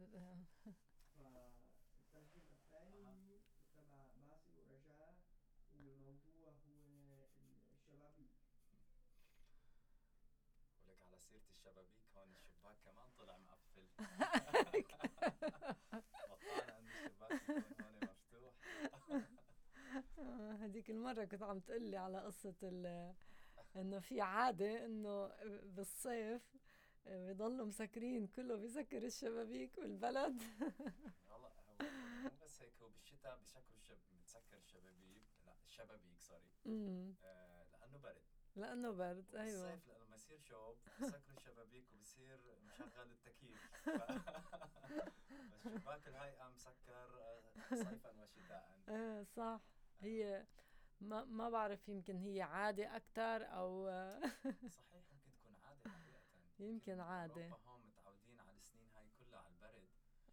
فالترجمة الثاني تبع باسل ورجاء، والموضوع هو الشبابيك. ولك على سيرة الشبابيك، هون الشباك كمان طلع مقفل. بطلنا انه الشباك يكون هون مفتوح. هديك المرة كنت عم تقلي على قصة انه في عادة انه بالصيف بيضلوا مسكرين، كله بيسكر الشبابيك بالبلد. والله هو مو بس هيك، هو بالشتاء بتسكر الشبابيك، لا الشبابيك سوري. لانه برد. لانه برد، ايوه. بالصيف لما يصير شوب بسكروا الشبابيك وبصير مشغل التكييف. فالشباك الهيئة مسكر صيفا وشتاء. صح. هي ما بعرف، يمكن هي عادة أكتر أو صحيح، ممكن تكون عادة حقيقة. يمكن عادة. أوروبا هون متعودين على السنين هاي كلها على البرد.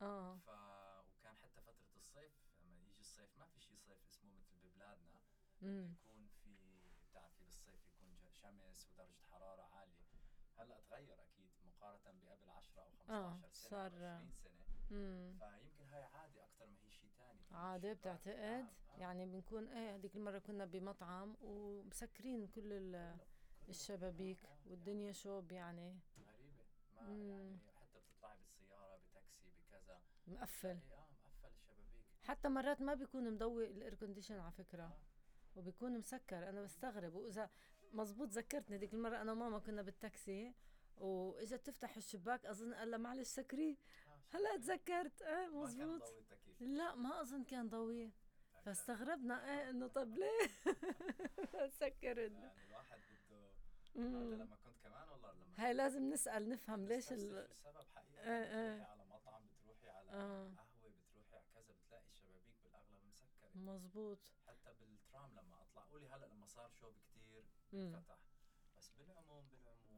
وكان حتى فترة الصيف، لما يجي الصيف ما في شيء صيف اسمه مثل ببلادنا. يكون في، بتعرفي بالصيف يكون شمس ودرجة حرارة عالية. هلأ تغير أكيد مقارنة بقبل 10 أو 15 سنة أو 20 سنة. فيمكن هاي عادة أكتر ما هي شيء تاني. عادة بتعتقد؟ يعني بنكون هديك المرة كنا بمطعم ومسكرين كل الشبابيك والدنيا شوب يعني. غريبة. ما يعني حتى بتطلعي بالسيارة بتاكسي بكذا مقفل. مقفل الشبابيك. حتى مرات ما بيكون مضوي الاير كونديشن على فكرة. وبيكون مسكر. أنا بستغرب. وإذا مزبوط ذكرتني ديك المرة أنا وماما كنا بالتاكسي، وإجا تفتح الشباك أظن قال لها معلش سكري. هلا تذكرت. مزبوط. ما كان ضوي التكييف. لا ما أظن كان ضوي. فاستغربنا إنه طب ليه سكر. يعني الواحد بده هذا. لما كنت كمان والله لما هاي لازم نسأل نفهم ليش السبب حقيقة. بتروحي على مطعم، بتروحي على قهوة، بتروحي على كذا، بتلاقي الشبابيك بالأغلب مسكرة. مزبوط. حتى بالترام لما أطلع قولي هلأ لما صار شوب كتير فتح. بس بالعموم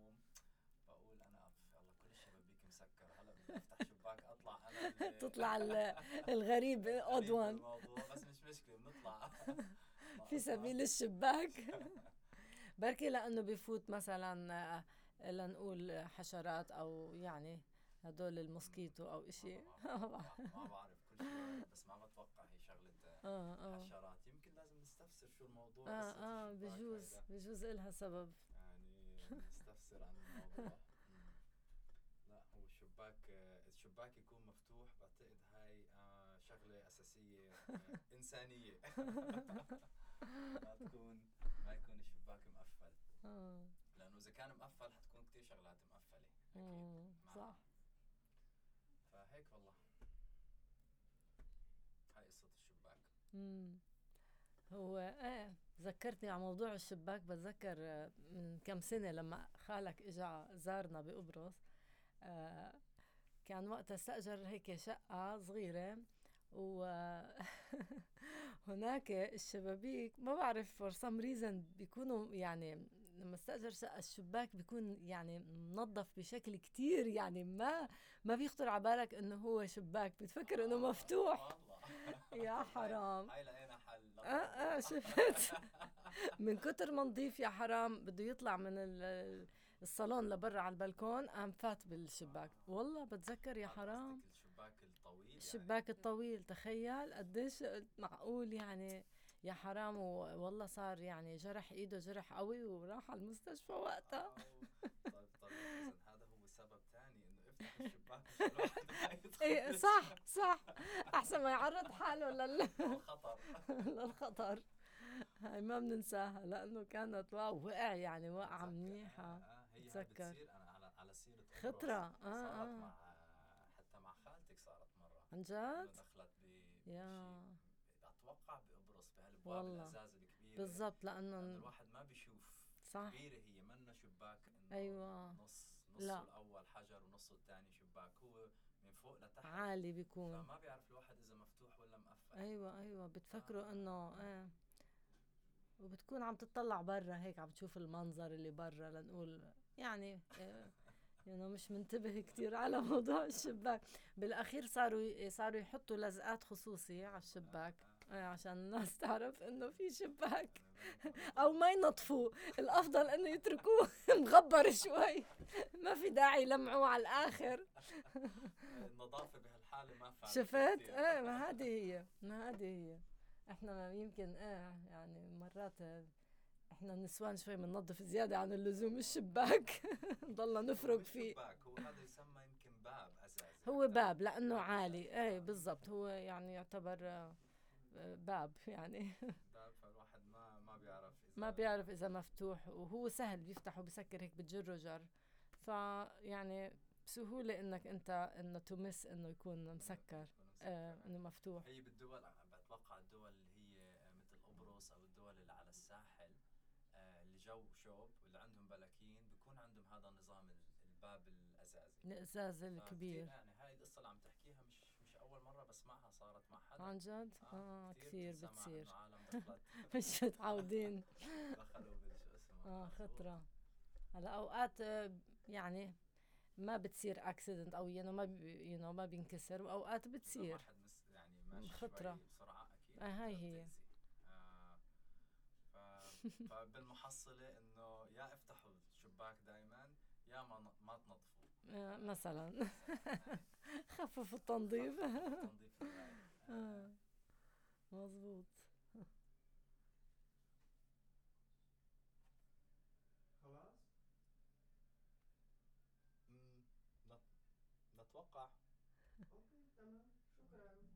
بقول أنا والله كل الشبابيك مسكر. هلأ بدي أفتح شباك أطلع أنا تطلع الغريب أدوان الموضوع. بس مش مشكلة بنطلع في سبيل الشباك. بركي لأنه بيفوت مثلا لنقول حشرات أو يعني هدول الموسكيتو أو إشي. ما بعرف كل شيء، بس ما بتوقع هي شغلة حشرات. يمكن لازم نستفسر شو الموضوع. بجوز إلها سبب. يعني نستفسر عن الموضوع. لا هو الشباك يكون مفتوح، بعتقد هاي شغلة أساسية إنسانية. ما يكون الشباك مقفل. لأنه إذا كان مقفل حتكون كتير شغلات مقفلة أكيد. صح. فهيك والله هاي قصة الشباك. هو ذكرتني على موضوع الشباك. بتذكر من كم سنة لما خالك إجا زارنا بقبرص. كان وقتها استأجر هيك شقة صغيرة، وهناك الشبابيك ما بعرف for some reason بيكونوا يعني لما استأجر شقة الشباك بيكون يعني منظف بشكل كتير، يعني ما بيخطر على بالك انه هو شباك، بتفكر انه مفتوح. يا حرام. هاي لقينا حل. شفت. من كتر ما نضيف يا حرام بده يطلع من الصالون لبرا على البلكون قام فات بالشباك. والله بتذكر يا حرام. الشباك الطويل. الشباك الطويل تخيل قديش معقول يعني. يا حرام. والله صار يعني جرح ايده جرح قوي وراح على المستشفى وقتها. طيب إذن هذا هو سبب تاني انه افتح الشباك. ايه صح احسن ما يعرض حاله للخطر. للخطر. هاي ما بننساها لانه كانت وقع يعني وقعه منيحه. هي بتصير انا على سيرة خطرة. صارت مع حتى مع خالتك صارت مرة عن جد. دخلت يا اتوقع بقبرص بهالابواب الازاز الكبيره بالضبط لانه الواحد ما بيشوف. صح. كبيره هي منا شباك انه ايوه نصه الاول حجر ونصه الثاني شباك، هو من فوق لتحت عالي بيكون، فما بيعرف الواحد اذا مفتوح ولا مقفل. ايوه بتفكروا انه وبتكون عم تطلع برا هيك عم تشوف المنظر اللي برا لنقول يعني يعني مش منتبه كتير على موضوع الشباك. بالاخير صاروا يحطوا لزقات خصوصية على الشباك. عشان الناس تعرف انه في شباك او ما ينظفوه. الافضل انه يتركوه مغبر شوي، ما في داعي يلمعوه على الاخر. النظافة بهالحالة ما فعلت شفت؟ كتير. ما هذه هي. احنا ما يمكن يعني مرات احنا النسوان شوي بننظف زيادة عن اللزوم الشباك. ضلنا نفرق فيه. شباك هو هذا يسمى يمكن باب أزازي. هو باب لأنه عالي، ايه بالضبط، هو يعني يعتبر باب يعني. باب، فالواحد ما بيعرف إذا ما بيعرف إذا مفتوح، وهو سهل بيفتح وبسكر هيك بتجره جر، فيعني بسهولة إنك أنت إنه تمس إنه يكون مسكر، إنه مفتوح. هي بالدول بتوقع الدول اللي هي مثل قبرص أو الدول اللي على الساحل، اللي جو شوب واللي عندهم بلاكين بيكون عندهم هذا النظام الباب الأزازي، الإزاز الكبير. يعني هاي القصة اللي عم تحكيها مش أول مرة بسمعها، صارت مع حدا عن جد؟ كثير بتنسمع بتصير. إنه عالم دخلت مش متعودين. دخلوا بالشو اسمه خطرة. هلا أوقات يعني ما بتصير اكسيدنت او ما بينكسر، واوقات بتصير واحد يعني ماشي خطرة. شوي بسرعة أكيد هاي هي. فبالمحصلة إنه يا افتحوا الشباك دايما يا ما تنظفوا مثلا. خففوا التنظيف. التنظيف مظبوط. خلاص نتوقع. اوكي تمام، شكرا.